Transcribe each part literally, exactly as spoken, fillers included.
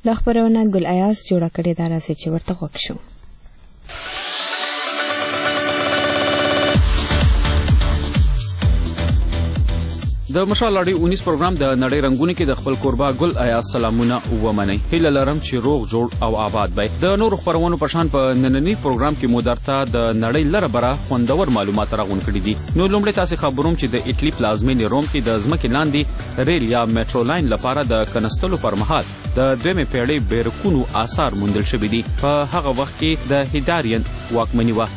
د خبرونه ګل ایاز جوړه کړې ده راځي چې ورته غوږ شو. د مشال اړي اونیس پروګرام د نړۍ رنگونه کې د خپل کوربا ګل ایاز سلامونه ومني. هیله لرم چې روغ جوړ او آباد وي. د نور خبرونو په شان په نننی پروګرام کې مو درته د نړۍ لره بره خوندور معلومات راغون کړي دي. نو لومړی تاسو خبروم چې د اټلی پلازمینې روم کې د ځمکې لاندې ریل یا میټرو لاین لپاره د کنستلو پر مهال د دویمې پیړۍ بیرکونو آثار موندل شوي دي. په هغه وخت کې د هیداریان واکمني وه.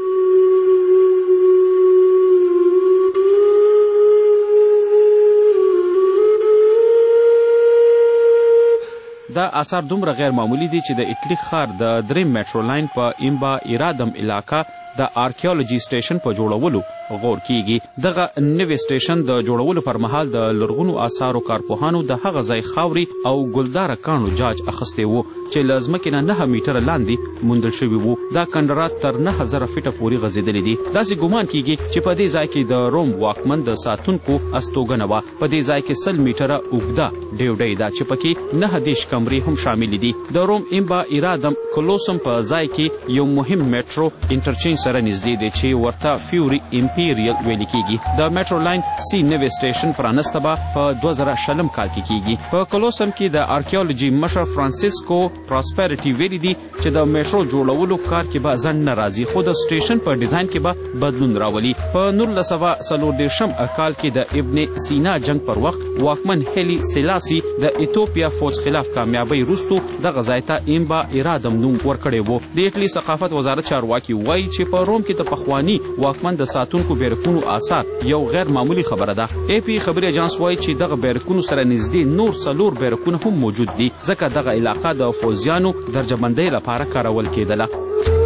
دا آثار دومره غیر معمولی دي چې د اټلی ښار د دریم میټرو لاین په ایمبا ایرادم علاقه د آرکیولوژي سټیشن په جوړولو غور کیږي. دغه نوی سټیشن د جوړولو پر مهال د لرغونو آثارو کارپوهانو د هغه ځای خاوري او ګلداره کاڼو جاج اخیستی وو چې له ځمکې نه نهه میټره لاندې موندل شوي وو. دا کنډرات تر نهه زره فیټه پورې غځېدلي دي. داسې ګمان کیږي چې په دې ځای کې د روم واکمن د ساتونکو استوګنه وه. په دې ځای کې سل میټره اوږده ډیوډۍ ده چې پکې نهه دېرش کمرې هم شامل دي. د روم ایمبا ایرادم کلوسم په ځای کې یو مهم میټرو انټرچینج سره نږدې دی چې ورته فیوري امپیریل ویل کیږي. د میټرو لاین سی نوی سټیشن پرانسته به په دوه زره شلم کال کې کیږي. په کلوسم کې د آرکیولوژي مشر فرانسیسکو پراسپریټي ویلي دي چې د میټرو جوړولو کار کې به ځنډ نه راځي خو د سټیشن په ډیزاین کې به بدلون راولي. په نولس سوه څلور دېرشم کال کې د ابن سینا جنگ پر وخت واکمن هیلی سیلاسی د ایتوپیا فوج خلاف کامیابی وروسته دغه ځای ته ایمبا ایرادم نوم ورکړی وو. د اټلی ثقافت وزارت چارواکي وایي چې په روم کې د پخواني واکمن د ساتونکو بیرکونو آثار یو غیر معمولی خبره ده. ای پی خبري اجانس وایي چې دغه بیرکونو سره نږدې نور څلور بیرکونه هم موجود دي ځکه دغه علاقه د فوجیانو درجهبندۍ لپاره کارول کېدله.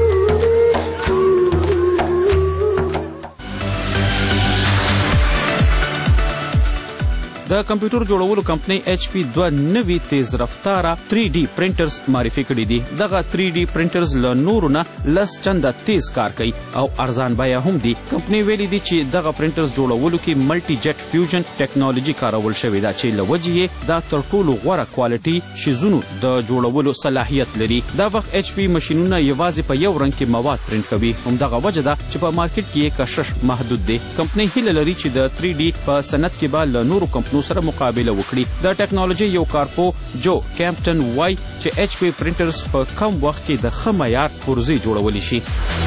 د کمپیوټر جوړولو کمپنۍ ایچ پی دوه نوي تیز رفتاره تھری ډي پرنټرز معرفي کړي دي. دغه تھری ډي پرنټرز له نورو نه لس چنده تیز کار کوي او ارزان بیه هم دي. کمپنۍ ویلي دي چې دغه پرنټرز جوړولو کې ملټي جیټ فیوژن ټیکنالوژي کارول شوې ده چې له وجې یې دا تر ټولو غوره کوالټي شیزونو د جوړولو صلاحیت لري. دا وخت ایچ پی ماشینونه یوازې په یو رنګ کې مواد پرنټ کوي. همدغه وجه ده چې په مارکیټ کې یې کشش محدود دی. کمپنۍ هیله لري چې د تھری ډي په صنعت کې به له نورو کمپنیو سره مقابله وکړي. د ټیکنالوژي یو کارپو جو کیمپټن وای چې ایچ پی پرنټرز په کم وخت کې د ښه معیار پرزې جوړولی شي.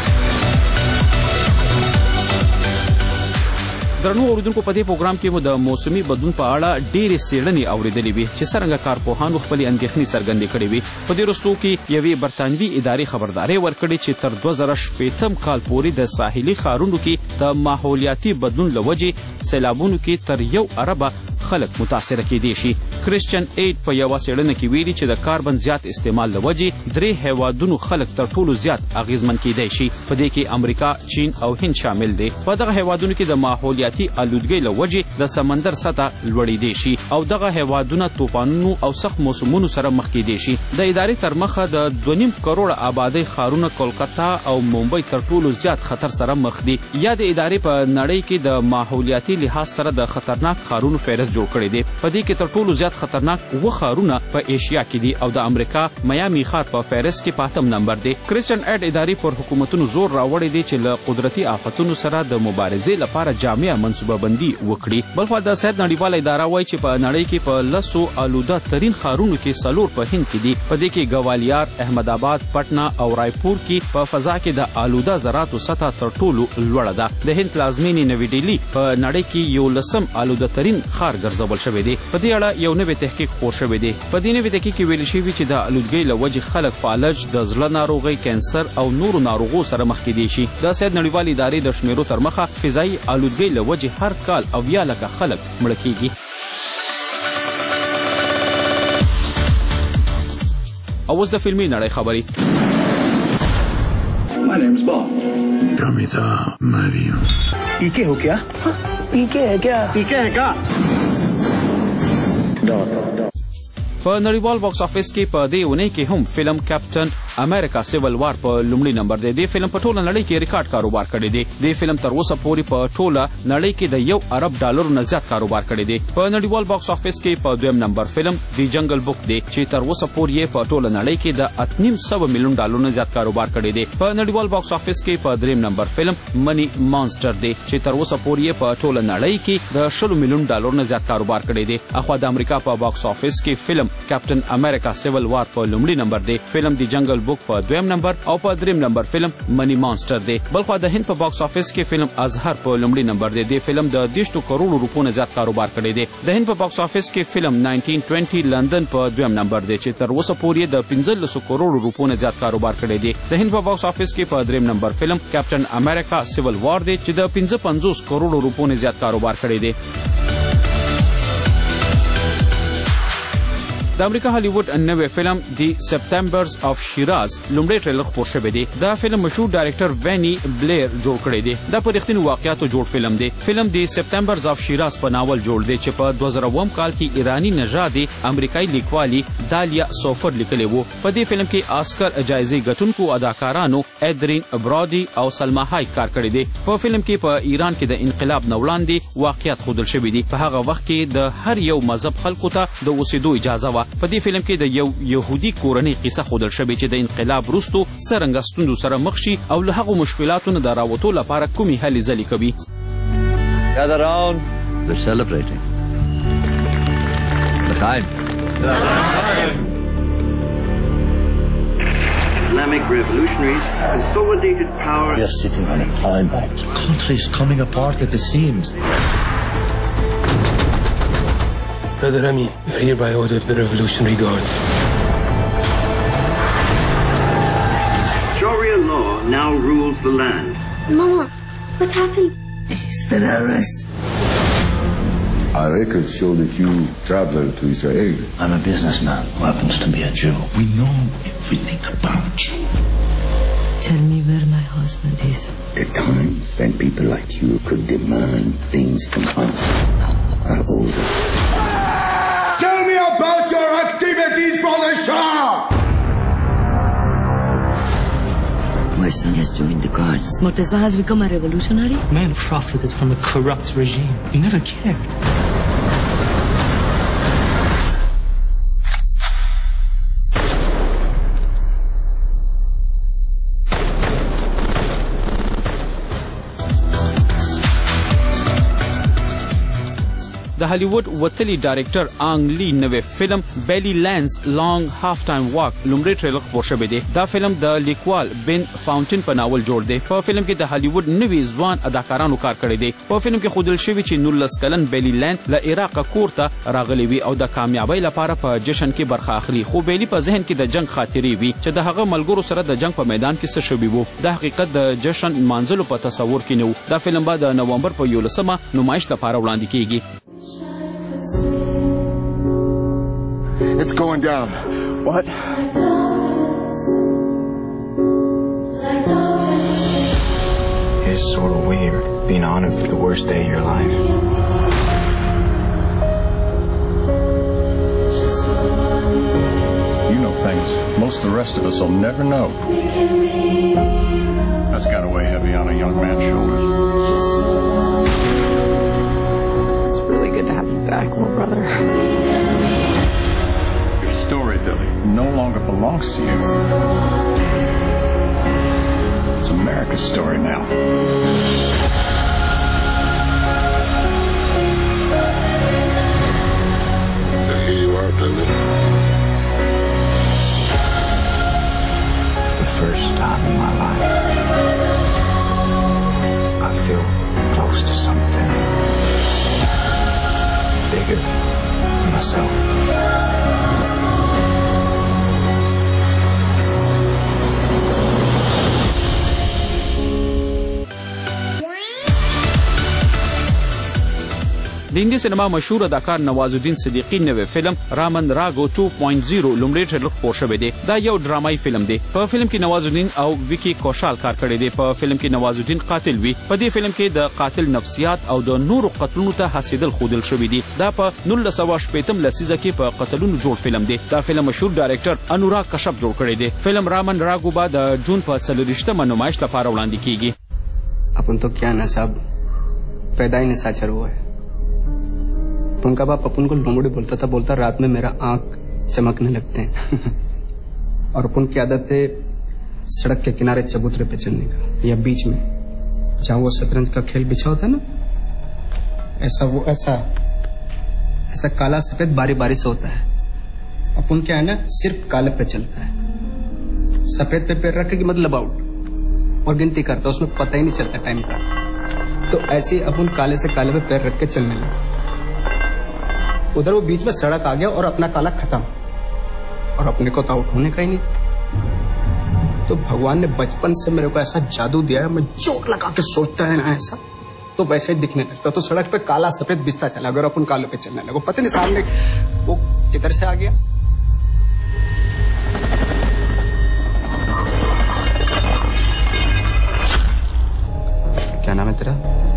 درنو اوریدونکو په دې پروګرام کې مو د موسمي بدلون په اړه ډېرې څېړنې اورېدلې وې چې څرنګه کارپوهانو خپلې اندېښنې څرګندې کړې وې. په دې وروستو کې یوې برطانوي ادارې خبرداری ورکړې چې تر دوه زره شپېتم کال پورې د ساحلي ښارونو کې د ماحولیاتي بدلون له وجې سیلابونو کې تر یو اربه خلک متاثره کېدی شي. کرسچن اید په یوه څېړنه کې ویلي چې د کاربن زیات استعمال له وجې درې هیوادونو خلک تر ټولو زیات اغېزمن کېدی شي. په دې کې امریکا، چین او هند شامل دي. په دغه هیوادونو کې د ماحولیاتي آلودګۍ له وجې د سمندر سطح لوړېدی شي او دغه هیوادونه طوفانونو او سخت موسمونو سره مخ کېدی شي. د ادارې تر مخه د دوه نیم کروړه آبادۍ ښارونه کولکتا او ممبئی تر ټولو زیات خطر سره مخ دي. یا د ادارې په نړۍ کې د ماحولیاتي لحاظ سره د خطرناک ښارونو فهرست جوړ کړی دی. په دې کې تر ټولو زیات خطرناک اووه ښارونه په ایشیا کې دي او د امریکا میامي ښار په فهرست کې په اتم نمبر دی. کرسچن اید ادارې پر حکومتونو زور راوړی دی چې له قدرتي آفتونو سره د مبارزې لپاره جامع منصوبه بندي وکړي. بلخوا د صحت نړیواله اداره وایي چې په نړۍ کې په لسو آلوده ترین ښارونو کې څلور په هند کې دي. په دې کې ګوالیار، احمدآباد، پټنا او رایپور کې په فضا کې د آلوده ذراتو سطح تر ټولو لوړه ده. د هند پلازمینې نوی ډیلي په نړۍ کې یو لسم آلوده ترین ښار ګرځول شوی دی. په دې اړه یو نوی تحقیق خپور شوی دی. په دې نوي تحقیق کې ویل شوي چې د آلودګۍ له وجې خلک فالج، د زړه ناروغۍ، کینسر او نورو ناروغو سره مخ کېدی شي. د صحت نړیوالې ادارې د شمیرو تر مخه فضایي آلودګۍ له وجې هر کال اویا لکه خلک مړه کېږي. او اوس د فلمي نړۍ خبرې. My name's Bond. Ramita Mario. पीके हो क्या? पीके है क्या? पीके है क्या? په نړیوال باکس افیس کې په دې اونۍ کې هم فلم کیپټن امریکا سیول وار په لومړي نمبر دی. د فلم په ټوله نړۍ کې ریکارډ کاروبار کړی دی. د فلم تر اوسه پورې په ټوله نړۍ کې د یو ارب ډالرو نه زیات کاروبار کړی دی. په نړیوال باکس افیس کې په دویم نمبر فلم دی جنگل بوک دی چې تر اوسه پورې په ټوله نړۍ کې د اته نیم سوه میلیون ډالرو نه زیات کاروبار کړی دی. په نړیوال باکس افیس کې په دریم نمبر فلم منی مانسټر دی چې تر اوسه پورې په ټوله نړۍ کې د شلو میلیون ډالرو نه زیات کاروبار کړی دی. اخوا د امریکا په باکس افیس کې فلم کیپټن امریکا سیول وار په لومړي نمبر دی. فلم دی جنگل بوک په دویم نمبر او په دریم نمبر فلم منی مانسټر دی. بلخو د هند په باکس افیس کې فلم ازهر په لومړي نمبر دی. د فلم د دیشتو کروڑو روپو نه زیات کاروبار کړی دی. د هند په باکس افیس کې فلم نایزده بیست لندن په دویم نمبر دی چې تر اوسه پورې د پنځلسو کروڑو روپو نه زیات کاروبار کړی دی. د هند په باکس افیس کې په دریم نمبر فلم کیپټن امریکا سیول وار دی چې د پنځه پنځوس کروڑو روپو نه زیات کاروبار کړی دی. د امریکا هالیوډ نوې فلم دی سپتمبرز اف شیراز لومړی ټریلر خپور شوی دی. دا فلم مشهور ډایرکټر وینی بلیر جوړ کړی دی. دا په رښتینو واقعیاتو جوړ فلم دی. فلم دی سپتمبرز اف شیراز په ناول جوړ دی چې په دوه زره اووم کال کې ایرانی نژادي امریکایي لیکوالي دالیا سوفر لیکلی وو. په دې فلم کې آسکر جایزې ګټونکو اداکارانو ایدرین برادي او سلما هایک کار کړی دی. په فلم کې په ایران کې د انقلاب نه وړاندې واقعیات ښودل شوي دي. په هغه وخت کې د هر یو مذهب خلکو ته د اوسېدو اجازه وه. په دې فلم کې د یو يهودي کورنۍ قصه ښودل شوې چې د انقلاب وروسته څرنګه ستونزو سره مخ شي او له هغو مشکلاتو نه د راوتو لپاره کومې هلې ځلې کوي. Gather round. They're celebrating. L'chaim. Islamic revolutionaries consolidated power. We are sitting on a time bomb. The country is coming apart at the seams. Brother Rami, you're here by order of the Revolutionary Guards. Sharia law now rules the land. Mama, what happened? He's been arrested. Our records show that you traveled to Israel. I'm a businessman who happens to be a Jew. We know everything about you. Tell me where my husband is. The times when people like you could demand things from us are over. Tell me about your activities for the Shah! My son has joined the guards. Murtaza has become a revolutionary? Man profited from a corrupt regime. He never cared. د هالیوډ وتلی ډایرکټر آنګ لی نوې فلم بیلی لینز لانګ هاف ټایم واک لومړی ټریلر خپور شوی دی. دا فلم د لیکوال بن فاونټین په ناول جوړ دی. په فلم کې د هالیوډ نوي ځوان اداکارانو کار کړی دی. په فلم کې ښودل شوي چې نولس کلن بیلی لینز له عراقه کور ته راغلی وي او د کامیابۍ لپاره په جشن کې برخه اخلي. خو بیلی په ذهن کې د جنگ خاطرې وي چې د هغه ملګرو سره د جنگ په میدان کې څه شوي وو. د حقیقت د جشن مانځلو په تصور کې نه و. دا فلم به د نومبر په یولسمه نمایش لپاره وړاندې کیږي. It's going down. What? It's sort of weird being honored for the worst day of your life. You know things most of the rest of us will never know. That's got to weigh heavy on a young man's shoulders. It's really good to have you back, little brother. Your story, Billy, no longer belongs to you. It's America's story now. So here you are, Billy. For the first time in my life, I feel close to something bigger than myself. د هندي سینما مشهور اداکار نوازالدین صدیقی نوې فلم رامن راګو ټو پوینټ زیرو لومړی ټریلر خپور شوی دی. دا یو ډرامایي فلم دی. په فلم کې نوازالدین او ویکی کوشال کار کړی دی. په فلم کې نوازالدین قاتل وي. په دې فلم کې د قاتل نفسیات او د نورو قتلونو ته هڅېدل ښودل شوي دي. دا په نولس سوه شپېتم لسیزه کې په قتلونو جوړ فلم دی. دا فلم مشهور ډایرکټر انوراګ کشپ جوړ کړی دی. فلم رامن راګو به د جون په څلوېښتمه نمایش لپاره وړاندې کیږي. अपन तो क्या ना साहब पैदा ही निशाचर हुआ है. उनका बाप अपन को लोमड़ी बोलता था, बोलता रात में मेरा आंख चमकने लगते हैं. और अपन की आदत है सड़क के किनारे चबूतरे पे चलने का या बीच में जहाँ वो शतरंज का खेल बिछा होता है ना, ऐसा वो ऐसा ऐसा काला सफेद बारी बारी से होता है. अपन क्या है ना सिर्फ काले पे चलता है. सफेद पे पैर रखे कि मतलब आउट और गिनती करता, उसमें पता ही नहीं चलता टाइम का. तो ऐसे ही अपन काले से काले पे पैर रख के चलने लगे. उधर वो बीच में सड़क आ गया और अपना काला खत्म और अपने को तो आउट होने का ही नहीं. तो भगवान ने बचपन से मेरे को ऐसा जादू दिया है, मैं जोर लगा के सोचता है ना ऐसा तो वैसे ही दिखने लगता. तो सड़क पे काला सफेद बिस्ता चला, अगर अपन काले पे चलने लगे पता नहीं सामने वो किधर से आ गया. क्या नाम है तेरा?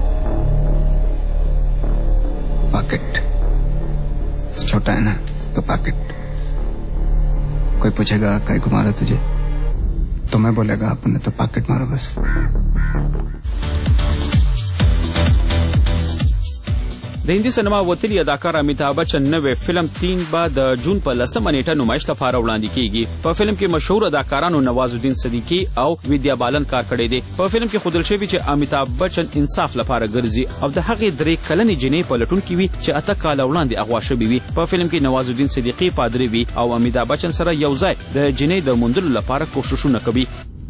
पॉकेट. छोटा है ना तो पॉकेट. कोई पूछेगा कहीं को मारा तुझे तो मैं बोलेगा आपने तो पॉकेट मारा बस. د هندي سینما وتلی اداکار امیتابھ بچن نوې فلم تین به د جون په لسمه نیټه نمایش لپاره وړاندې کیږي. په فلم کې مشهور اداکارانو نوازالدین صدیقی او ویدیا بالن کار کړی دی. په فلم کې ښودل شوي چې امیتابھ بچن انصاف لپاره ګرځي او د هغې درې کلنې جینۍ پلټونکې وي چې اته کاله وړاندې اغوا شوې وي. په فلم کې نوازالدین صدیقی پادري وي او امیتابھ بچن سره یو ځای د جینۍ د موندلو لپاره کوښښونه کوي.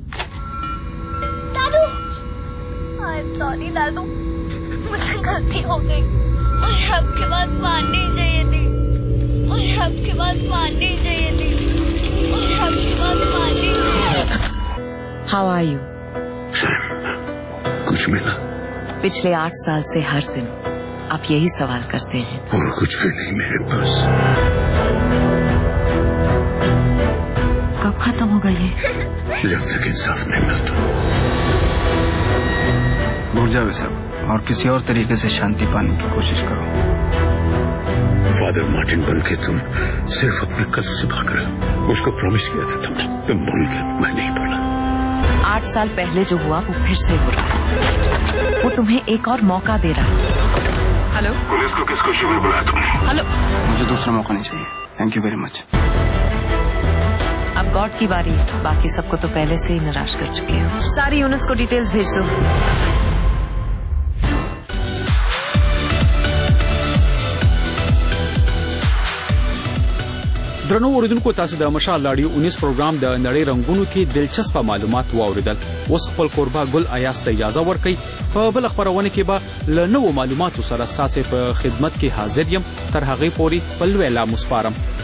दादू, I'm sorry दादू, मुझसे गलती हो गई. मुझे आपके बात माननी चाहिए थी. मुझे आपकी बात माननी चाहिए थी. मुझे आपकी बात माननी चाहिए. How are you? कुछ मिला? पिछले आठ साल से हर दिन आप यही सवाल करते हैं. और कुछ भी नहीं मेरे पास. कब खत्म होगा ये? जब तक इंसाफ नहीं मिलता. भूल जाओ सब और किसी और तरीके से शांति पाने की कोशिश करो. फादर मार्टिन बन के तुम सिर्फ अपने कल से भाग रहे हो. उसको प्रॉमिस किया था तुमने, तुम भूल गए. मैं नहीं बोला. आठ साल पहले जो हुआ वो फिर से हो रहा है. वो तुम्हें एक और मौका दे रहा है. हेलो, पुलिस को किस खुशी में बुलाया तुमने? हेलो, मुझे दूसरा मौका नहीं चाहिए. Thank you very much. अब गॉड की बारी. बाकी सबको तो पहले से ही निराश कर चुके हो. सारी यूनिट्स को डिटेल्स भेज दो. درنو اوریدونکو، تاسو د مشال لاډیو اونیس پروګرام د نړۍ رنگونو کې دلچسپه معلومات واوریدل. اوس خپل کوربه ګل ایاز ته اجازه ورکړئ. په بل خبرونه کې به له نوو معلوماتو سره ستاسو په خدمت کې حاضر یم. تر هغې پورې په لوی الله مسپارم.